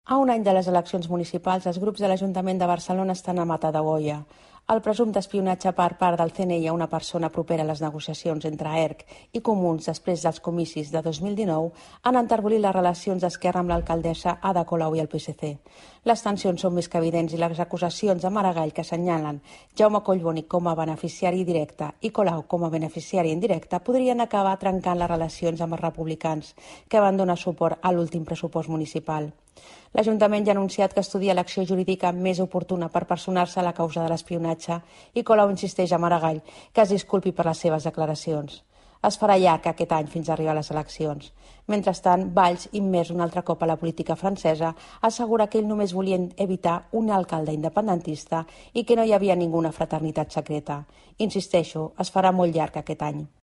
A un any de les eleccions municipals, els grups de l'Ajuntament de Barcelona estan a mata d'olla. El presumpte espionatge per part del CNI a una persona propera a les negociacions entre ERC i Comuns després dels comicis de 2019 han enterbolit les relacions d'Esquerra amb l'alcaldessa Ada Colau i el PSC. Les tensions són més que evidents i les acusacions a Maragall que assenyalen Jaume Collboni com a beneficiari directe i Colau com a beneficiari indirecte podrien acabar trencant les relacions amb els republicans, que van donar suport a l'últim pressupost municipal. L'Ajuntament ja ha anunciat que estudia l'acció jurídica més oportuna per personar-se a la causa de l'espionatge i Colau insisteix a Maragall que es disculpi per les seves declaracions. Es farà llarg aquest any fins a arribar a les eleccions. Mentrestant, Valls, immers un altre cop a la política francesa, assegura que ell només volia evitar un alcalde independentista i que no hi havia ninguna fraternitat secreta. Insisteixo, es farà molt llarg aquest any.